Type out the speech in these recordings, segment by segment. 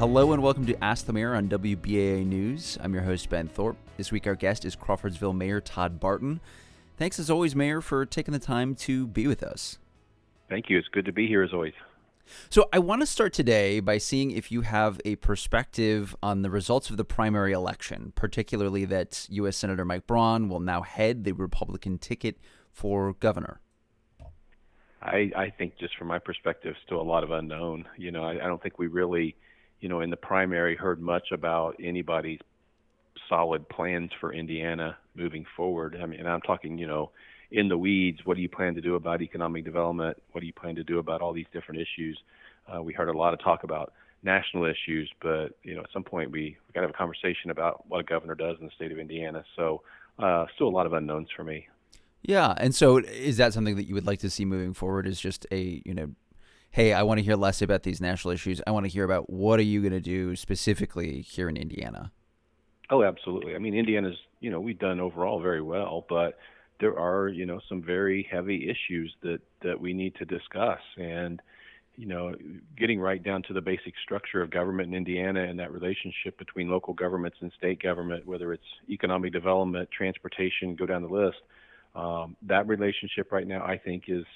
Hello and welcome to Ask the Mayor on WBAA News. I'm your host, Ben Thorpe. This week our guest is Crawfordsville Mayor Todd Barton. Thanks as always, Mayor, for taking the time to be with us. Thank you. It's good to be here as always. So I want to start today by seeing if you have a perspective on the results of the primary election, particularly that U.S. Senator Mike Braun will now head the Republican ticket for governor. I think just from my perspective, still a lot of unknown. I don't think we really, in the primary heard much about anybody's solid plans for Indiana moving forward. I mean, and I'm talking, in the weeds, what do you plan to do about economic development? What do you plan to do about all these different issues? We heard a lot of talk about national issues, but, at some point we got to have a conversation about what a governor does in the state of Indiana. So still a lot of unknowns for me. Yeah. And so is that something that you would like to see moving forward, is just hey, I want to hear less about these national issues. I want to hear about what are you going to do specifically here in Indiana? Oh, absolutely. I mean, Indiana's, we've done overall very well, but there are, some very heavy issues that we need to discuss. And, getting right down to the basic structure of government in Indiana and that relationship between local governments and state government, whether it's economic development, transportation, go down the list. That relationship right now, I think, is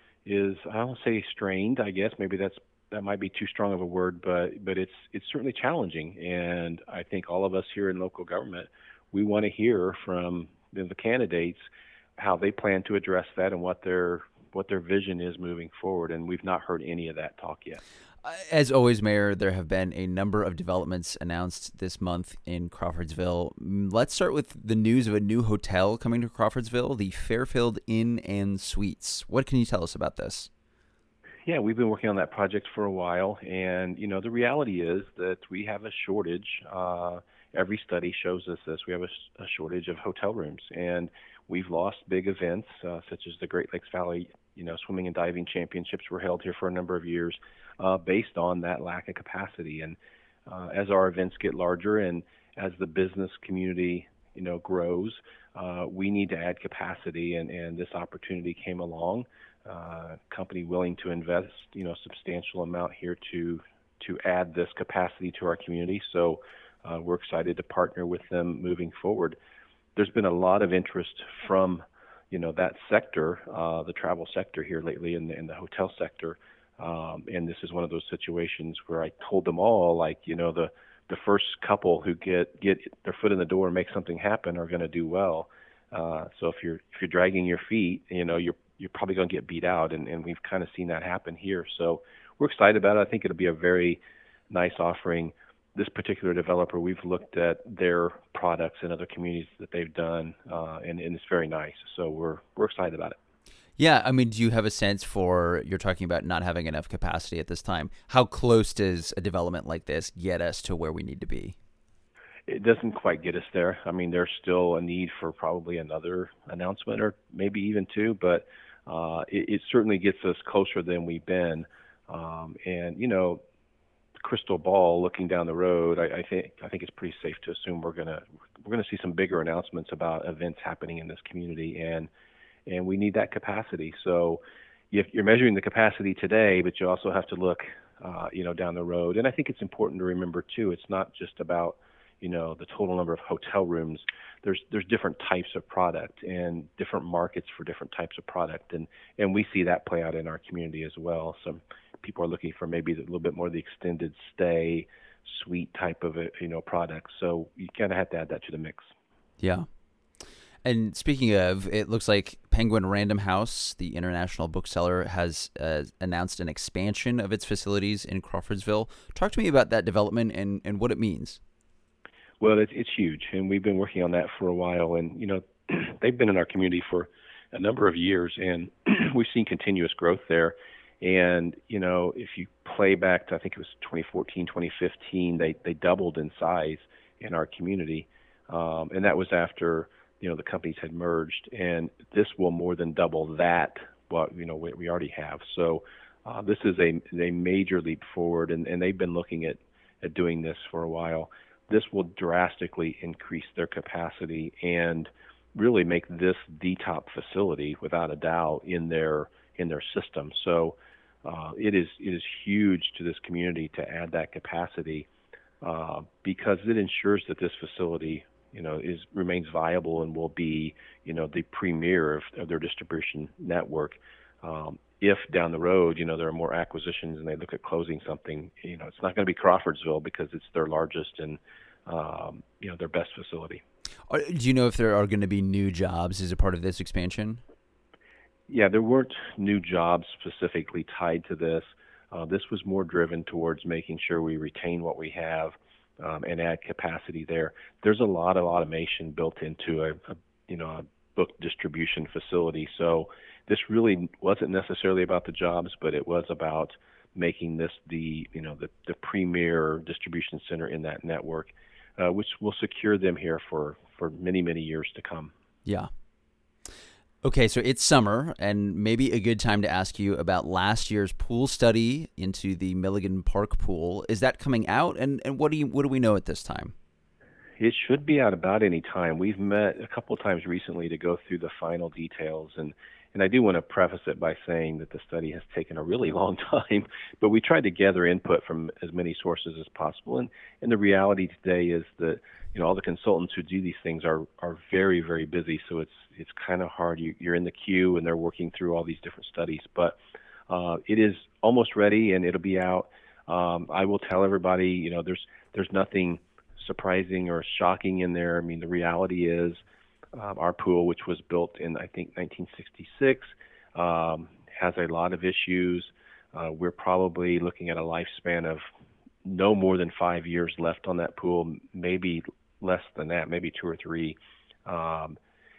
I don't say strained. I guess maybe that might be too strong of a word, but it's certainly challenging. And I think all of us here in local government, we want to hear from the candidates how they plan to address that and what their vision is moving forward. And we've not heard any of that talk yet. As always, Mayor, there have been a number of developments announced this month in Crawfordsville. Let's start with the news of a new hotel coming to Crawfordsville, the Fairfield Inn and Suites. What can you tell us about this? Yeah, we've been working on that project for a while, and the reality is that we have a shortage. Every study shows us this. We have a shortage of hotel rooms, and we've lost big events such as the Great Lakes Valley, swimming and diving championships were held here for a number of years, based on that lack of capacity. And as our events get larger and as the business community, grows, we need to add capacity, and this opportunity came along. Company willing to invest, substantial amount here to add this capacity to our community. So we're excited to partner with them moving forward. There's been a lot of interest from, that sector, the travel sector here lately, in the hotel sector. And this is one of those situations where I told them all, the first couple who get their foot in the door and make something happen are going to do well. So if you're dragging your feet, you're probably going to get beat out, and we've kind of seen that happen here. So we're excited about it. I think it'll be a very nice offering. This particular developer, we've looked at their products in other communities that they've done, and it's very nice. So we're excited about it. Yeah, I mean, do you have a sense for, you're talking about not having enough capacity at this time, how close does a development like this get us to where we need to be? It doesn't quite get us there. I mean, there's still a need for probably another announcement or maybe even two, but it certainly gets us closer than we've been. And crystal ball looking down the road, I think it's pretty safe to assume we're gonna see some bigger announcements about events happening in this community, and we need that capacity. So you're measuring the capacity today, but you also have to look down the road. And I think it's important to remember too, it's not just about the total number of hotel rooms. There's different types of product and different markets for different types of product, and we see that play out in our community as well. Some people are looking for maybe a little bit more of the extended stay suite type of product. So you kind of have to add that to the mix. Yeah. And speaking of, it looks like Penguin Random House, the international bookseller, has announced an expansion of its facilities in Crawfordsville. Talk to me about that development and what it means. Well, it's huge, and we've been working on that for a while. And they've been in our community for a number of years, and we've seen continuous growth there. And if you play back to, I think it was 2014, 2015, they doubled in size in our community, and that was after the companies had merged. And this will more than double that what we already have. So this is a major leap forward, and they've been looking at doing this for a while. This will drastically increase their capacity and really make this the top facility without a doubt in their system. So it is huge to this community to add that capacity. because it ensures that this facility, remains viable and will be, the premier of their distribution network. If down the road, there are more acquisitions and they look at closing something, it's not going to be Crawfordsville because it's their largest and, their best facility. Do you know if there are going to be new jobs as a part of this expansion? Yeah, there weren't new jobs specifically tied to this. This was more driven towards making sure we retain what we have and add capacity there. There's a lot of automation built into a book distribution facility. So this really wasn't necessarily about the jobs, but it was about making this the premier distribution center in that network, which will secure them here for many, many years to come. Yeah. Okay, so it's summer, and maybe a good time to ask you about last year's pool study into the Milligan Park pool. Is that coming out, and what do we know at this time? It should be out about any time. We've met a couple of times recently to go through the final details, and I do want to preface it by saying that the study has taken a really long time, but we tried to gather input from as many sources as possible. And the reality today is that all the consultants who do these things are very, very busy. So it's kind of hard. You're in the queue and they're working through all these different studies. But it is almost ready and it'll be out. I will tell everybody, there's nothing surprising or shocking in there. I mean, the reality is our pool, which was built in, I think, 1966, has a lot of issues. We're probably looking at a lifespan of no more than 5 years left on that pool, maybe less than that, maybe 2 or 3. And,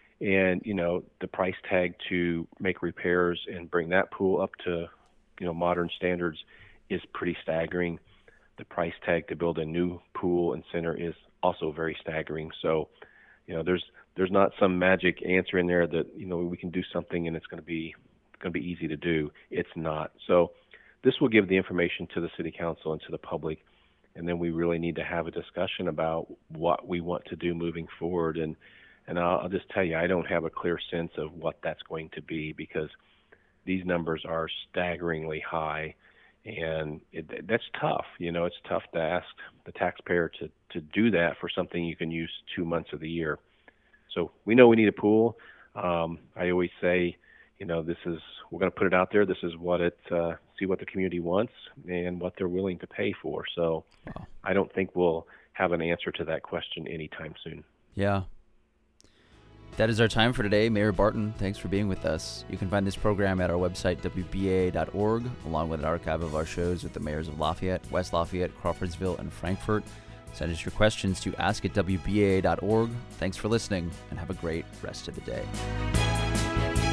the price tag to make repairs and bring that pool up to, modern standards is pretty staggering. The price tag to build a new pool and center is also very staggering. So, there's not some magic answer in there that, we can do something and it's going to be easy to do. It's not. So this will give the information to the city council and to the public. And then we really need to have a discussion about what we want to do moving forward. And I'll just tell you, I don't have a clear sense of what that's going to be because these numbers are staggeringly high. And that's tough. It's tough to ask the taxpayer to do that for something you can use 2 months of the year. So we know we need a pool. I always say, we're going to put it out there. This is what see what the community wants and what they're willing to pay for. So wow. I don't think we'll have an answer to that question anytime soon. Yeah. That is our time for today. Mayor Barton, thanks for being with us. You can find this program at our website, WBAA.org, along with an archive of our shows with the mayors of Lafayette, West Lafayette, Crawfordsville, and Frankfort. Send us your questions to ask@WBAA.org. Thanks for listening, and have a great rest of the day.